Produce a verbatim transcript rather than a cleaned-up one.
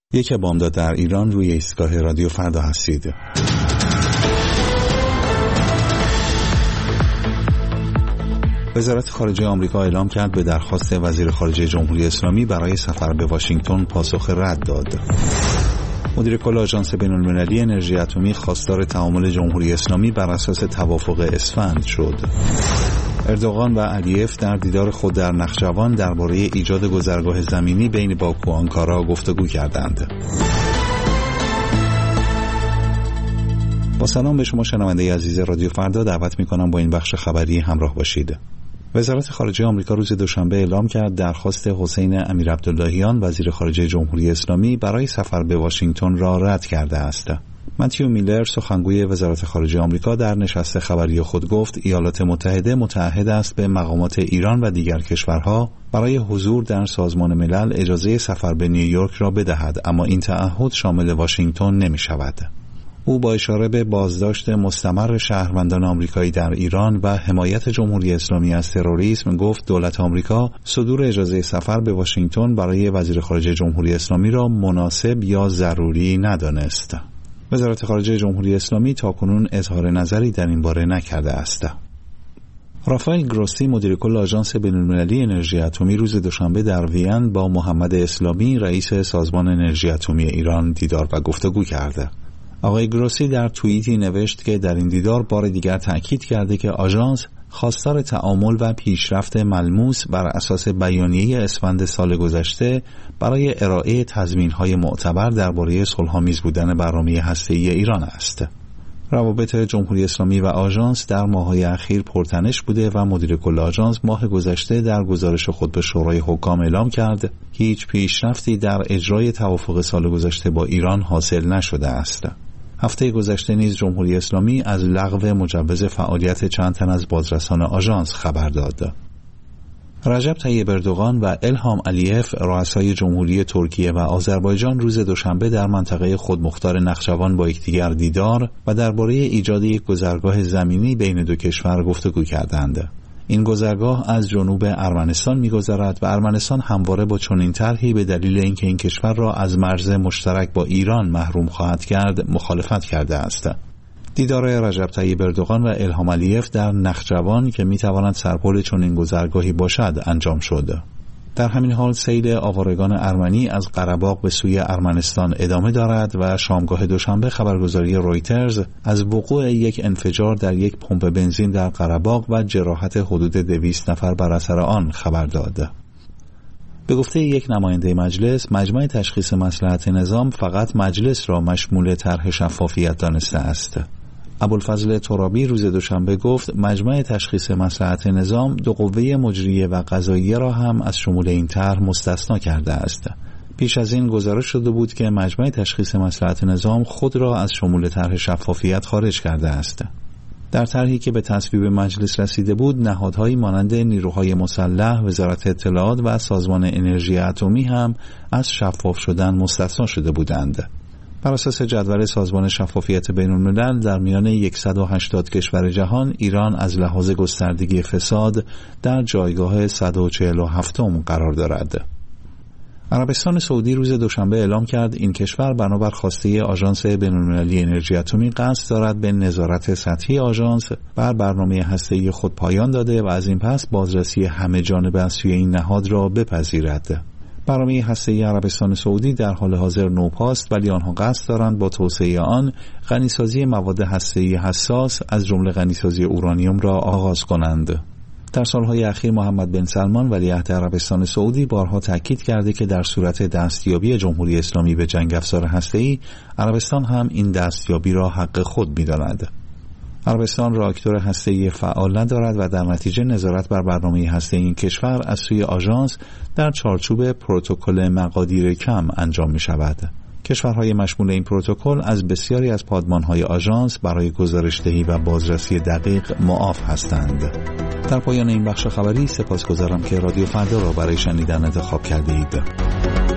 یک بامداد در ایران، روی ایستگاه رادیو فردا هستید. وزارت خارجه آمریکا اعلام کرد به درخواست وزیر خارجه جمهوری اسلامی برای سفر به واشنگتن پاسخ رد داد. مدیر کل آژانس بین‌المللی انرژی اتمی خواستار تعامل جمهوری اسلامی بر اساس توافق اسفند شد. اردوغان و علیف در دیدار خود در نخجوان درباره ایجاد گذرگاه زمینی بین باکو و آنکارا گفتگو کردند. با سلام به شما شنونده عزیز رادیو فردا، دعوت می‌کنم با این بخش خبری همراه باشید. وزارت خارجه آمریکا روز دوشنبه اعلام کرد درخواست حسین امیرعبداللهیان وزیر خارجه جمهوری اسلامی برای سفر به واشنگتن را رد کرده است. متیو میلر سخنگوی وزارت خارجه آمریکا در نشست خبری خود گفت ایالات متحده متعهد است به مقامات ایران و دیگر کشورها برای حضور در سازمان ملل اجازه سفر به نیویورک را بدهد، اما این تعهد شامل واشنگتن نمی شود. او با اشاره به بازداشت مستمر شهروندان آمریکایی در ایران و حمایت جمهوری اسلامی از تروریسم گفت دولت آمریکا صدور اجازه سفر به واشنگتن برای وزیر خارجه جمهوری اسلامی را مناسب یا ضروری ندانست. وزارت خارجه جمهوری اسلامی تاکنون اظهار نظری در این باره نکرده است. رافائل گروسی مدیر کل آژانس بین‌المللی انرژی اتمی روز دوشنبه در وین با محمد اسلامی رئیس سازمان انرژی اتمی ایران دیدار و گفتگو کرد. آقای گروسی در توییتی نوشت که در این دیدار بار دیگر تأکید کرده که آژانس خواستار تعامل و پیشرفت ملموس بر اساس بیانیه اسفند سال گذشته برای ارائه تضمین‌های معتبر درباره صلح‌آمیز بودن برنامه هسته‌ای ایران است. روابط جمهوری اسلامی و آژانس در ماه‌های اخیر پرتنش بوده و مدیر کل آژانس ماه گذشته در گزارش خود به شورای حکام اعلام کرد هیچ پیشرفتی در اجرای توافق سال گذشته با ایران حاصل نشده است. هفته گذشته نیز جمهوری اسلامی از لغو مجوز فعالیت چند تن از بازرسان آژانس خبر داد. رجب طیب اردوغان و الهام علیف رؤسای جمهوری ترکیه و آذربایجان روز دوشنبه در منطقه خودمختار نخجوان با یکدیگر دیدار و درباره ایجاد یک گذرگاه زمینی بین دو کشور گفتگو کردند. این گذرگاه از جنوب ارمنستان می‌گذرد و ارمنستان همواره با چنین طرحی به دلیل اینکه این کشور را از مرز مشترک با ایران محروم خواهد کرد مخالفت کرده است. دیدار رجب طیب اردوغان و الهام علیف در نخجوان که می‌تواند سرپل چنین گذرگاهی باشد انجام شد. در همین حال سیل آوارگان ارمنی از قره‌باغ به سوی ارمنستان ادامه دارد و شامگاه دوشنبه خبرگزاری رویترز از وقوع یک انفجار در یک پمپ بنزین در قره‌باغ و جراحت حدود دویست نفر بر اثر آن خبر داد. به گفته یک نماینده مجلس، مجمع تشخیص مصلحت نظام فقط مجلس را مشمول طرح شفافیت دانسته است. ابوالفضل ترابی روز دوشنبه گفت مجمع تشخیص مصلحت نظام دو قوه مجریه و قضاییه را هم از شمول این طرح مستثنا کرده است. پیش از این گزارش شده بود که مجمع تشخیص مصلحت نظام خود را از شمول طرح شفافیت خارج کرده است. در طرحی که به تصویب مجلس رسیده بود، نهادهایی مانند نیروهای مسلح، وزارت اطلاعات و سازمان انرژی اتمی هم از شفاف شدن مستثنا شده بودند. بر اساس جدول سازمان شفافیت بین‌الملل در میان صد و هشتاد کشور جهان، ایران از لحاظ گستردگی فساد در جایگاه صد و چهل و هفتم قرار دارد. عربستان سعودی روز دوشنبه اعلام کرد این کشور بنابر خواسته آژانس بین‌المللی انرژی اتمی قصد دارد به نظارت سطحی آژانس بر برنامه هسته‌ای خود پایان داده و از این پس بازرسی همه جانبه از سوی این نهاد را بپذیرد. برنامه هسته‌ای عربستان سعودی در حال حاضر نوپاست، ولی آنها قصد دارند با توسعه آن غنیسازی مواد هسته‌ای حساس از جمله غنیسازی اورانیوم را آغاز کنند. در سالهای اخیر محمد بن سلمان ولیعهد عربستان سعودی بارها تاکید کرده که در صورت دستیابی جمهوری اسلامی به جنگ افزار هسته‌ای، عربستان هم این دستیابی را حق خود می‌داند. عربستان راکتور هسته‌ای فعال ندارد و در نتیجه نظارت بر برنامه هسته‌ای این کشور از سوی آژانس در چارچوب پروتکل مقادیر کم انجام می‌شود. کشورهای مشمول این پروتکل از بسیاری از پادمان‌های آژانس برای گزارش‌دهی و بازرسی دقیق معاف هستند. در پایان این بخش خبری سپاسگزارم که رادیو فردا را برای شنیدن انتخاب کردید.